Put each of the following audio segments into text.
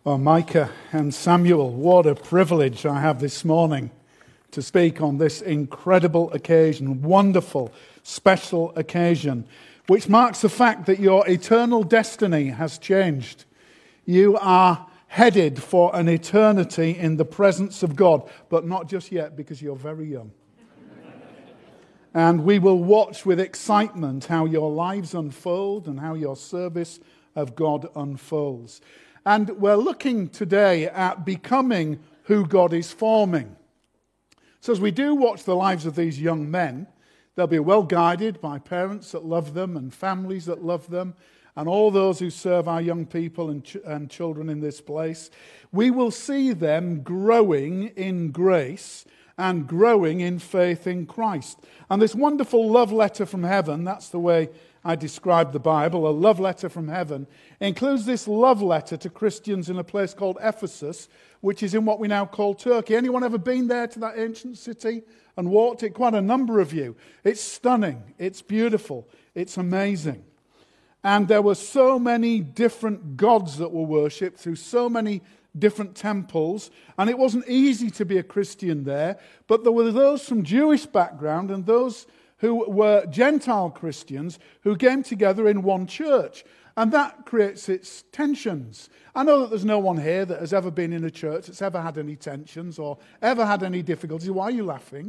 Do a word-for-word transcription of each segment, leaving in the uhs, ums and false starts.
Well, Micah and Samuel, what a privilege I have this morning to speak on this incredible occasion, wonderful, special occasion, which marks the fact that your eternal destiny has changed. You are headed for an eternity in the presence of God, but not just yet because you're very young. And we will watch with excitement how your lives unfold and how your service of God unfolds. And we're looking today at becoming who God is forming. So as we do watch the lives of these young men, they'll be well guided by parents that love them and families that love them and all those who serve our young people and, ch- and children in this place. We will see them growing in grace and growing in faith in Christ. And this wonderful love letter from heaven, that's the way I describe the Bible, a love letter from heaven, includes this love letter to Christians in a place called Ephesus, which is in what we now call Turkey. Anyone ever been there to that ancient city and walked it? Quite a number of you. It's stunning. It's beautiful. It's amazing. And there were so many different gods that were worshipped through so many different temples, and it wasn't easy to be a Christian there, but there were those from Jewish background and those who were Gentile Christians who came together in one church. And that creates its tensions. I know that there's no one here that has ever been in a church that's ever had any tensions or ever had any difficulties. Why are you laughing?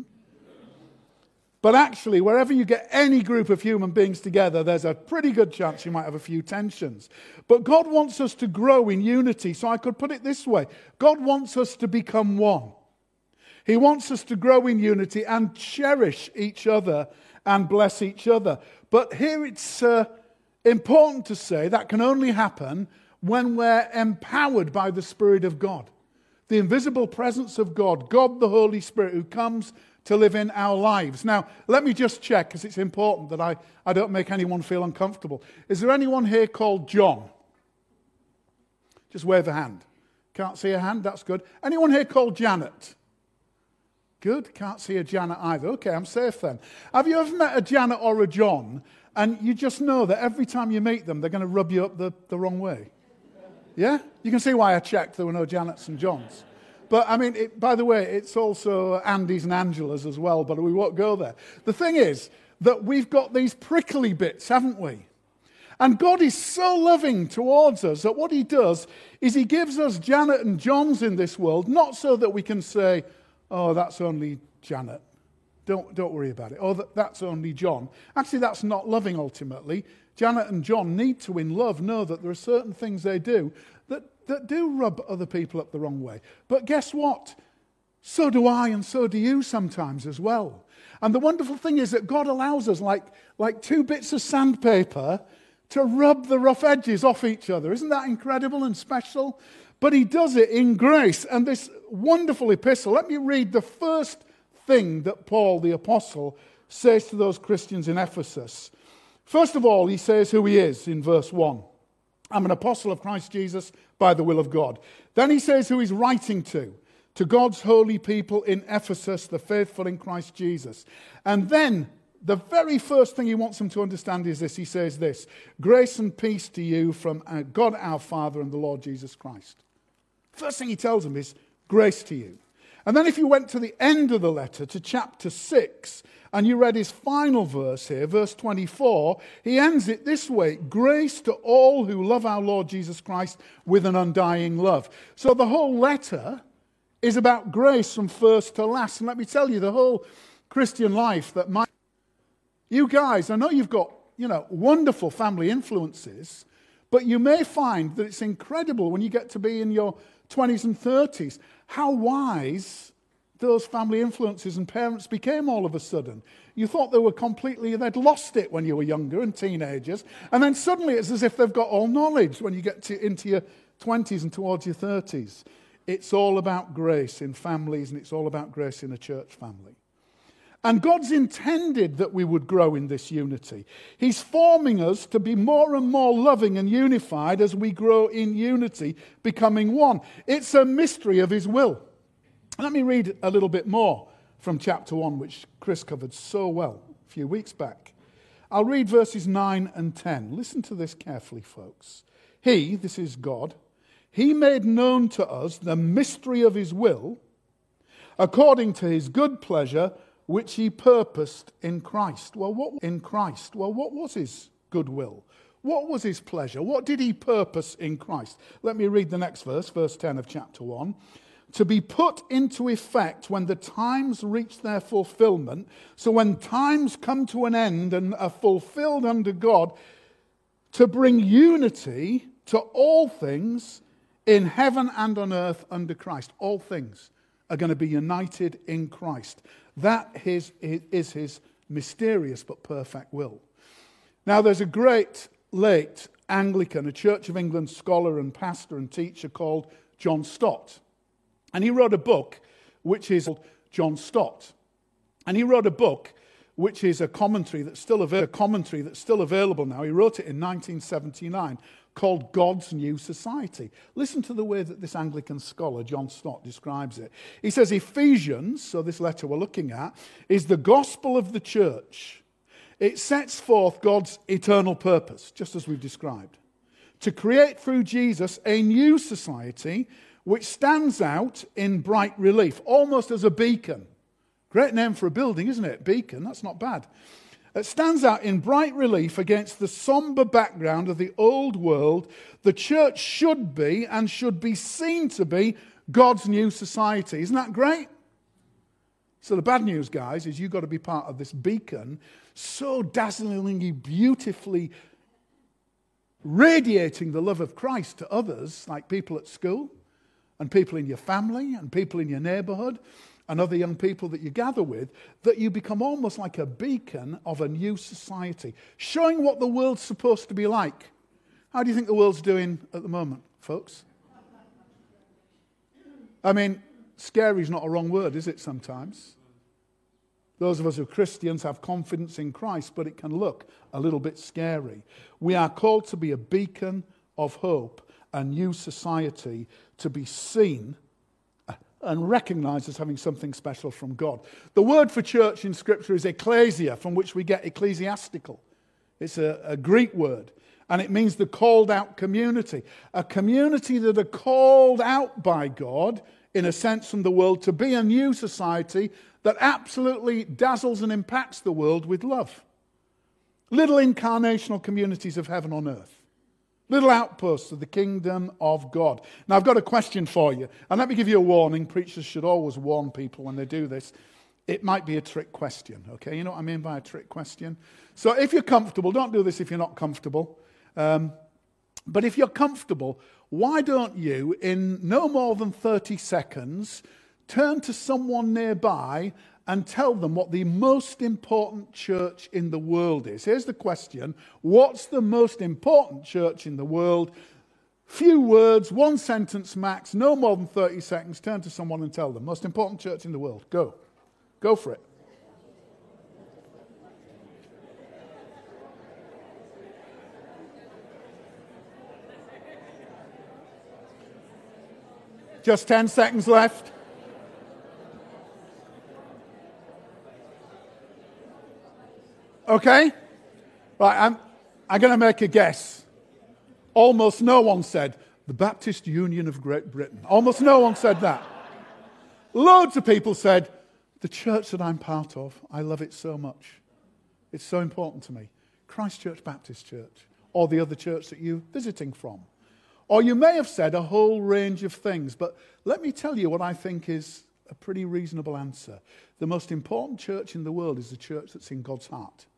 But actually, wherever you get any group of human beings together, there's a pretty good chance you might have a few tensions. But God wants us to grow in unity. So I could put it this way. God wants us to become one. He wants us to grow in unity and cherish each other and bless each other. But here it's uh, important to say that can only happen when we're empowered by the Spirit of God. The invisible presence of God, God the Holy Spirit, who comes to live in our lives. Now, let me just check, because it's important that I, I don't make anyone feel uncomfortable. Is there anyone here called John? Just wave a hand. Can't see a hand, that's good. Anyone here called Janet? Good, can't see a Janet either. Okay, I'm safe then. Have you ever met a Janet or a John, and you just know that every time you meet them, they're going to rub you up the, the wrong way? Yeah? You can see why I checked there were no Janets and Johns. But, I mean, it, by the way, it's also Andy's and Angela's as well, but we won't go there. The thing is that we've got these prickly bits, haven't we? And God is so loving towards us that what he does is he gives us Janet and Johns in this world, not so that we can say, oh, that's only Janet. Don't, don't worry about it. Oh, that, that's only John. Actually, that's not loving ultimately. Janet and John need to, in love, know that there are certain things they do that, that do rub other people up the wrong way. But guess what? So do I and so do you sometimes as well. And the wonderful thing is that God allows us, like, like two bits of sandpaper, to rub the rough edges off each other. Isn't that incredible and special? But he does it in grace. And this wonderful epistle, let me read the first thing that Paul the apostle says to those Christians in Ephesus. First of all, he says who he is in verse one. I'm an apostle of Christ Jesus by the will of God. Then he says who he's writing to. To God's holy people in Ephesus, the faithful in Christ Jesus. And then the very first thing he wants them to understand is this. He says this. Grace and peace to you from God our Father and the Lord Jesus Christ. First thing he tells them is grace to you. And then if you went to the end of the letter, to chapter six, and you read his final verse here, verse twenty-four, he ends it this way. Grace to all who love our Lord Jesus Christ with an undying love. So the whole letter is about grace from first to last. And let me tell you, the whole Christian life that my... You guys, I know you've got, you know, wonderful family influences, but you may find that it's incredible when you get to be in your twenties and thirties, how wise those family influences and parents became all of a sudden. You thought they were completely, they'd lost it when you were younger and teenagers, and then suddenly it's as if they've got all knowledge when you get to, into your twenties and towards your thirties. It's all about grace in families, and it's all about grace in a church family. And God's intended that we would grow in this unity. He's forming us to be more and more loving and unified as we grow in unity, becoming one. It's a mystery of his will. Let me read a little bit more from chapter one, which Chris covered so well a few weeks back. I'll read verses nine and ten. Listen to this carefully, folks. He, this is God, He made known to us the mystery of his will, according to his good pleasure, which he purposed in Christ. Well, what in Christ? Well, what was his good will? What was his pleasure? What did he purpose in Christ? Let me read the next verse, verse ten of chapter one. To be put into effect when the times reach their fulfillment. So when times come to an end and are fulfilled under God, to bring unity to all things in heaven and on earth under Christ. All things are going to be united in Christ. That is, is his mysterious but perfect will. Now there's a great late Anglican, a Church of England scholar and pastor and teacher called John Stott. And he wrote a book which is called John Stott. And he wrote a book which is a commentary that's still av- a commentary that's still available now. He wrote it in nineteen seventy-nine called God's New Society. Listen to the way that this Anglican scholar, John Stott, describes it. He says Ephesians, so this letter we're looking at, is the gospel of the church. It sets forth God's eternal purpose, just as we've described, to create through Jesus a new society which stands out in bright relief, almost as a beacon. Great name for a building, isn't it? Beacon, that's not bad. It stands out in bright relief against the somber background of the old world. The church should be and should be seen to be God's new society. Isn't that great? So the bad news, guys, is you've got to be part of this beacon, so dazzlingly, beautifully radiating the love of Christ to others, like people at school, and people in your family, and people in your neighborhood, and other young people that you gather with, that you become almost like a beacon of a new society, showing what the world's supposed to be like. How do you think the world's doing at the moment, folks? I mean, scary is not a wrong word, is it sometimes? Those of us who are Christians have confidence in Christ, but it can look a little bit scary. We are called to be a beacon of hope, a new society, to be seen and recognized as having something special from God. The word for church in Scripture is ecclesia, from which we get ecclesiastical. It's a, a Greek word, and it means the called out community. A community that are called out by God, in a sense from the world, to be a new society that absolutely dazzles and impacts the world with love. Little incarnational communities of heaven on earth. Little outposts of the kingdom of God. Now, I've got a question for you. And let me give you a warning. Preachers should always warn people when they do this. It might be a trick question, okay? You know what I mean by a trick question? So if you're comfortable, don't do this if you're not comfortable. Um, but if you're comfortable, why don't you, in no more than thirty seconds, turn to someone nearby and tell them what the most important church in the world is. Here's the question. What's the most important church in the world? Few words, one sentence max, no more than thirty seconds. Turn to someone and tell them. Most important church in the world. Go. Go for it. Just ten seconds left. Okay? Right, I'm, I'm going to make a guess. Almost no one said, the Baptist Union of Great Britain. Almost no one said that. Loads of people said, the church that I'm part of, I love it so much. It's so important to me. Christ Church Baptist Church, or the other church that you're visiting from. Or you may have said a whole range of things, but let me tell you what I think is a pretty reasonable answer. The most important church in the world is the church that's in God's heart.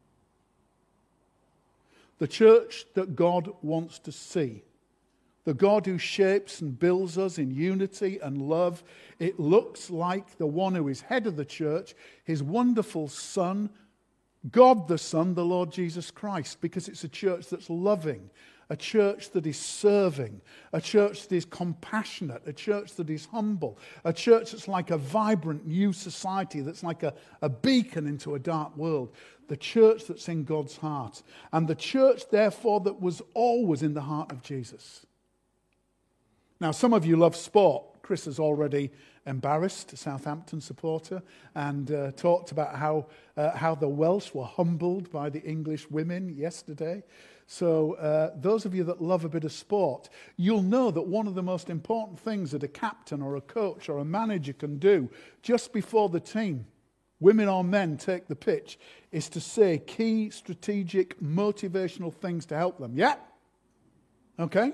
The church that God wants to see. The God who shapes and builds us in unity and love. It looks like the one who is head of the church, his wonderful Son, God the Son, the Lord Jesus Christ, because it's a church that's loving, a church that is serving, a church that is compassionate, a church that is humble, a church that's like a vibrant new society, that's like a, a beacon into a dark world. The church that's in God's heart. And the church, therefore, that was always in the heart of Jesus. Now, some of you love sport. Chris has already embarrassed a Southampton supporter and uh, talked about how, uh, how the Welsh were humbled by the English women yesterday. So uh, those of you that love a bit of sport, you'll know that one of the most important things that a captain or a coach or a manager can do just before the team, women or men, take the pitch, is to say key, strategic, motivational things to help them. Yeah? Okay?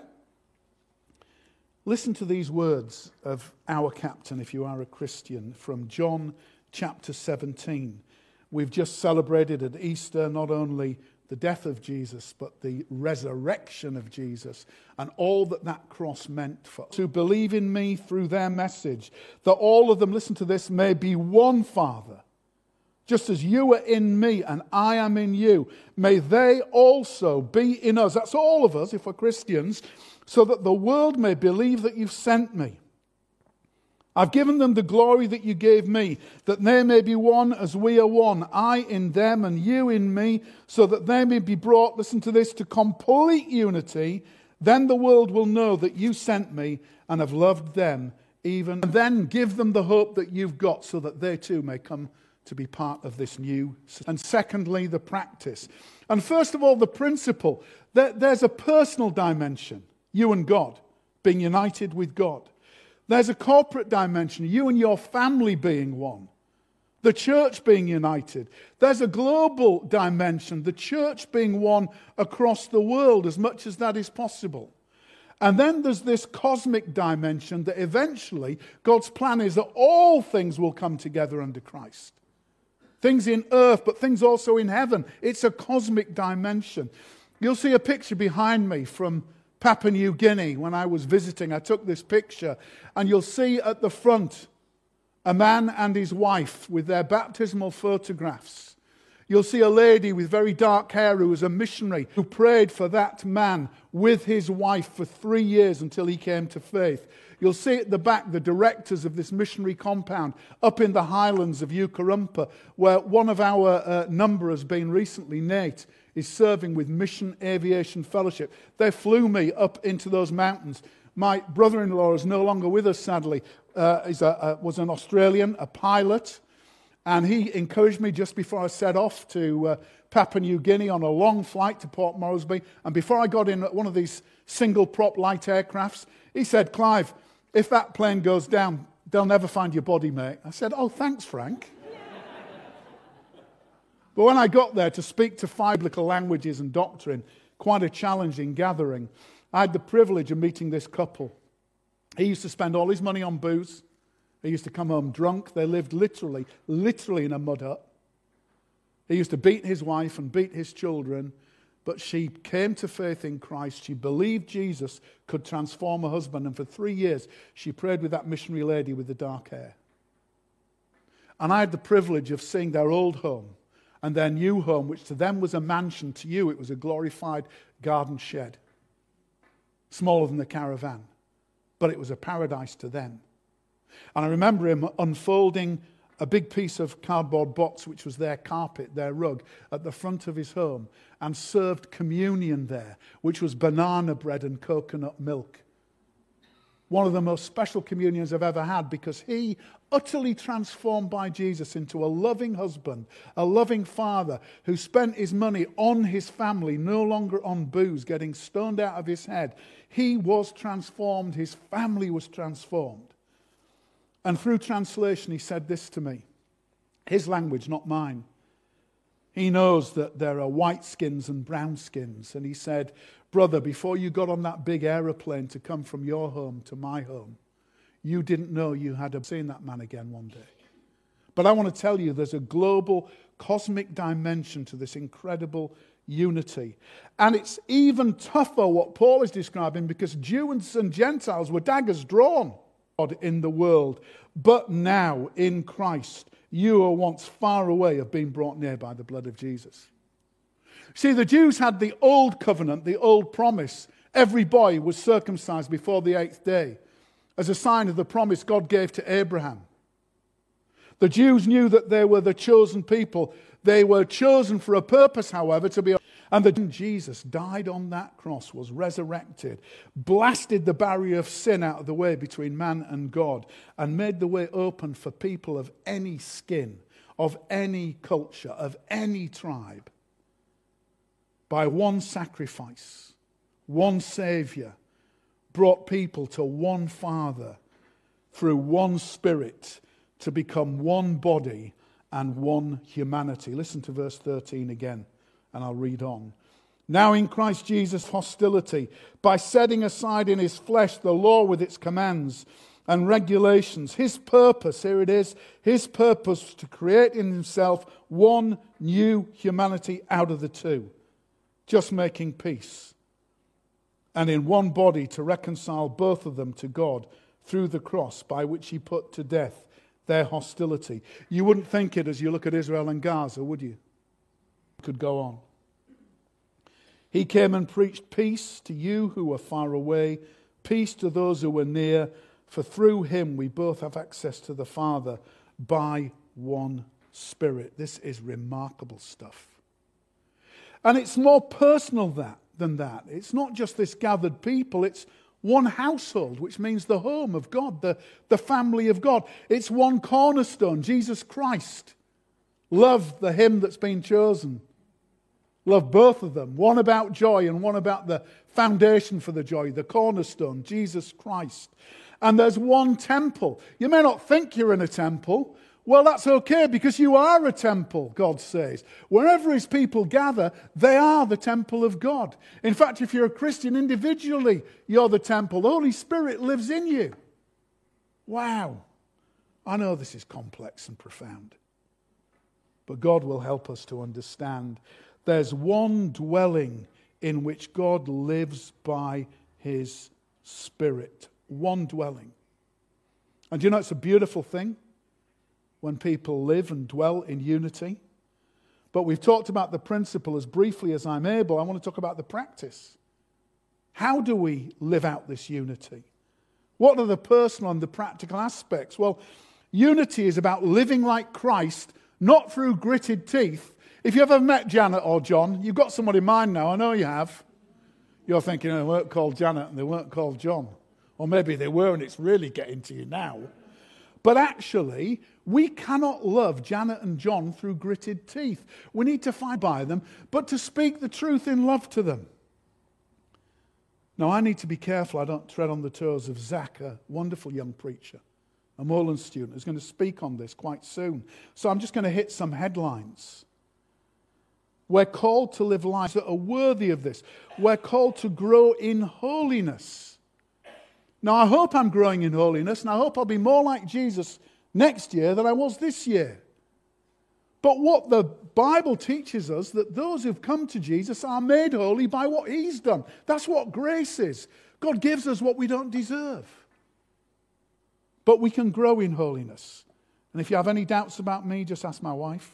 Listen to these words of our captain, if you are a Christian, from John chapter seventeen. We've just celebrated at Easter not only the death of Jesus, but the resurrection of Jesus and all that that cross meant for us who believe in me through their message, that all of them, listen to this, may be one Father. Just as you are in me and I am in you, may they also be in us. That's all of us, if we're Christians, so that the world may believe that you've sent me. I've given them the glory that you gave me, that they may be one as we are one, I in them and you in me, so that they may be brought, listen to this, to complete unity. Then the world will know that you sent me and have loved them even. And then give them the hope that you've got, so that they too may come to be part of this new. And secondly, the practice. And first of all, the principle. There's a personal dimension, you and God, being united with God. There's a corporate dimension, you and your family being one. The church being united. There's a global dimension, the church being one across the world as much as that is possible. And then there's this cosmic dimension that eventually God's plan is that all things will come together under Christ. Things in earth, but things also in heaven. It's a cosmic dimension. You'll see a picture behind me from Papua New Guinea when I was visiting. I took this picture, and you'll see at the front a man and his wife with their baptismal photographs. You'll see a lady with very dark hair who was a missionary who prayed for that man with his wife for three years until he came to faith. You'll see at the back the directors of this missionary compound up in the highlands of Ukarumpa, where one of our uh, number has been recently, Nate, is serving with Mission Aviation Fellowship. They flew me up into those mountains. My brother-in-law is no longer with us, sadly. Uh, he's a, a, was an Australian, a pilot, and he encouraged me just before I set off to uh, Papua New Guinea on a long flight to Port Moresby. And before I got in one of these single-prop light aircrafts, he said, "Clive, if that plane goes down, they'll never find your body, mate." I said, "Oh, thanks, Frank." But when I got there to speak to five biblical languages and doctrine, quite a challenging gathering, I had the privilege of meeting this couple. He used to spend all his money on booze. He used to come home drunk. They lived literally, literally in a mud hut. He used to beat his wife and beat his children, but she came to faith in Christ. She believed Jesus could transform her husband, and for three years she prayed with that missionary lady with the dark hair. And I had the privilege of seeing their old home and their new home, which to them was a mansion. To you, it was a glorified garden shed. Smaller than the caravan, but it was a paradise to them. And I remember him unfolding a big piece of cardboard box, which was their carpet, their rug, at the front of his home, and served communion there, which was banana bread and coconut milk. One of the most special communions I've ever had, because he, utterly transformed by Jesus into a loving husband, a loving father, who spent his money on his family, no longer on booze, getting stoned out of his head. He was transformed. His family was transformed. And through translation, he said this to me. His language, not mine. He knows that there are white skins and brown skins. And he said, "Brother, before you got on that big aeroplane to come from your home to my home, you didn't know you had seen that man again one day. But I want to tell you, there's a global, cosmic dimension to this incredible unity. And it's even tougher what Paul is describing, because Jews and Gentiles were daggers drawn in the world. But now, in Christ, you who were once far away have been brought near by the blood of Jesus." See, the Jews had the old covenant, the old promise. Every boy was circumcised before the eighth day, as a sign of the promise God gave to Abraham. The Jews knew that they were the chosen people. They were chosen for a purpose, however, to be... And the Jesus died on that cross, was resurrected, blasted the barrier of sin out of the way between man and God, and made the way open for people of any skin, of any culture, of any tribe. by one sacrifice, one Saviour, brought people to one Father through one Spirit to become one body and one humanity. Listen to verse thirteen again, and I'll read on. Now in Christ Jesus, hostility, by setting aside in his flesh the law with its commands and regulations, his purpose, here it is, his purpose to create in himself one new humanity out of the two, just making peace, and in one body to reconcile both of them to God through the cross, by which he put to death their hostility. You wouldn't think it as you look at Israel and Gaza, would you? Could go on. He came and preached peace to you who were far away, peace to those who were near, for through him we both have access to the Father by one Spirit. This is remarkable stuff. And it's more personal that, than that. It's not just this gathered people, it's one household, which means the home of God, the, the family of God. It's one cornerstone, Jesus Christ. Love the hymn that's been chosen. Love both of them. One about joy and one about the foundation for the joy, the cornerstone, Jesus Christ. And there's one temple. You may not think you're in a temple. Well, that's okay because you are a temple, God says. Wherever his people gather, they are the temple of God. In fact, if you're a Christian individually, you're the temple. The Holy Spirit lives in you. Wow. I know this is complex and profound. But God will help us to understand. There's one dwelling in which God lives by his Spirit. One dwelling. And you know, it's a beautiful thing when people live and dwell in unity. But we've talked about the principle as briefly as I'm able. I want to talk about the practice. How do we live out this unity? What are the personal and the practical aspects? Well, unity is about living like Christ, not through gritted teeth. If you ever met Janet or John, you've got someone in mind now, I know you have. You're thinking, oh, they weren't called Janet and they weren't called John. Or maybe they were and it's really getting to you now. But actually, we cannot love Janet and John through gritted teeth. We need to fight by them, but to speak the truth in love to them. Now, I need to be careful I don't tread on the toes of Zach, a wonderful young preacher, a Moreland student who's going to speak on this quite soon. So I'm just going to hit some headlines. We're called to live lives that are worthy of this. We're called to grow in holiness. Now, I hope I'm growing in holiness, and I hope I'll be more like Jesus next year than I was this year. But what the Bible teaches us, that those who've come to Jesus are made holy by what he's done. That's what grace is. God gives us what we don't deserve. But we can grow in holiness. And if you have any doubts about me, just ask my wife.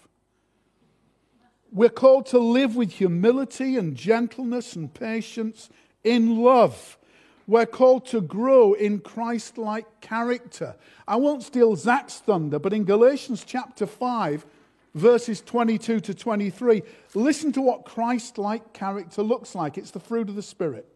We're called to live with humility and gentleness and patience in love. We're called to grow in Christ-like character. I won't steal Zach's thunder, but in Galatians chapter five, verses twenty-two to twenty-three, listen to what Christ-like character looks like. It's the fruit of the Spirit.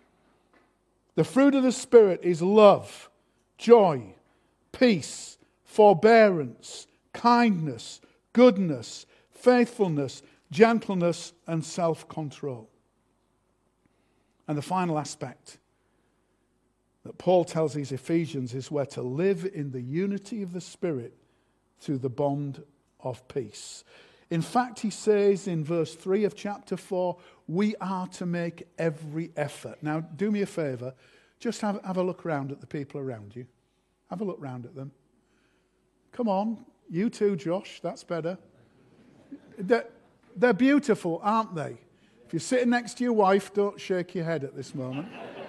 The fruit of the Spirit is love, joy, peace, forbearance, kindness, goodness, faithfulness, gentleness, and self-control. And the final aspect that Paul tells these Ephesians is we're to live in the unity of the Spirit through the bond of peace. In fact, he says in verse three of chapter four, we are to make every effort. Now, do me a favor, just have, have a look around at the people around you. Have a look round at them. Come on, you too, Josh, that's better. They're, they're beautiful, aren't they? If you're sitting next to your wife, don't shake your head at this moment.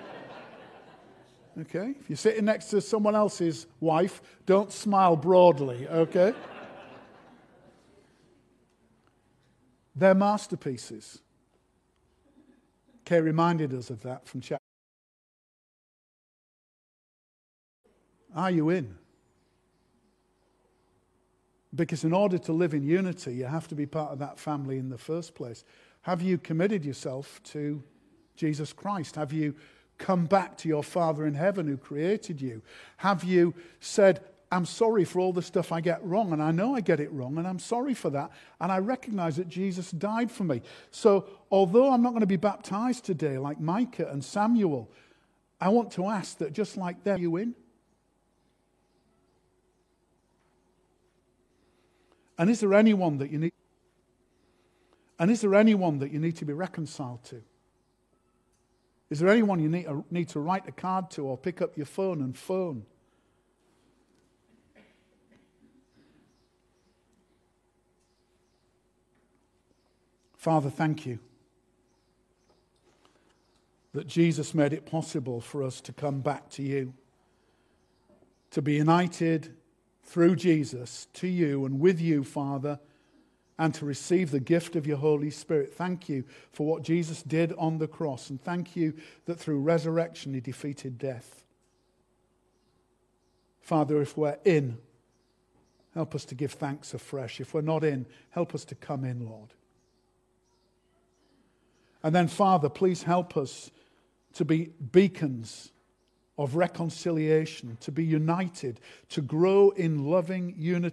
Okay? If you're sitting next to someone else's wife, don't smile broadly, okay? They're masterpieces. Kay reminded us of that from chapter. Are you in? Because in order to live in unity, you have to be part of that family in the first place. Have you committed yourself to Jesus Christ? Have you come back to your Father in heaven who created you? Have you said, I'm sorry for all the stuff I get wrong, and I know I get it wrong, and I'm sorry for that, and I recognize that Jesus died for me. So although I'm not going to be baptized today like Micah and Samuel, I want to ask that just like them, are you in? And is there anyone that you need? And is there anyone that you need to be reconciled to? Is there anyone you need, uh, need to write a card to or pick up your phone and phone? Father, thank you that Jesus made it possible for us to come back to you, to be united through Jesus to you and with you, Father, and to receive the gift of your Holy Spirit. Thank you for what Jesus did on the cross, and thank you that through resurrection he defeated death. Father, if we're in, help us to give thanks afresh. If we're not in, help us to come in, Lord. And then, Father, please help us to be beacons of reconciliation, to be united, to grow in loving unity.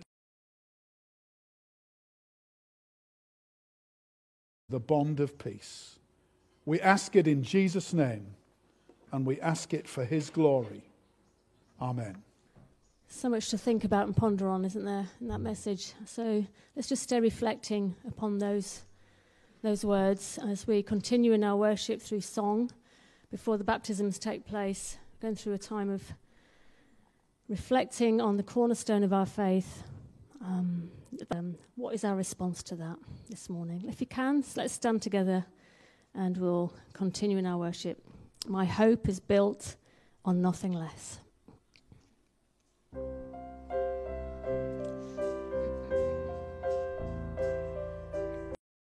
The bond of peace. We ask it in Jesus' name, and we ask it for his glory. Amen. So much to think about and ponder on, isn't there, in that message? So let's just stay reflecting upon those those words as we continue in our worship through song before the baptisms take place, going through a time of reflecting on the cornerstone of our faith. Um, um, what is our response to that this morning? If you can, let's stand together and we'll continue in our worship. My hope is built on nothing less.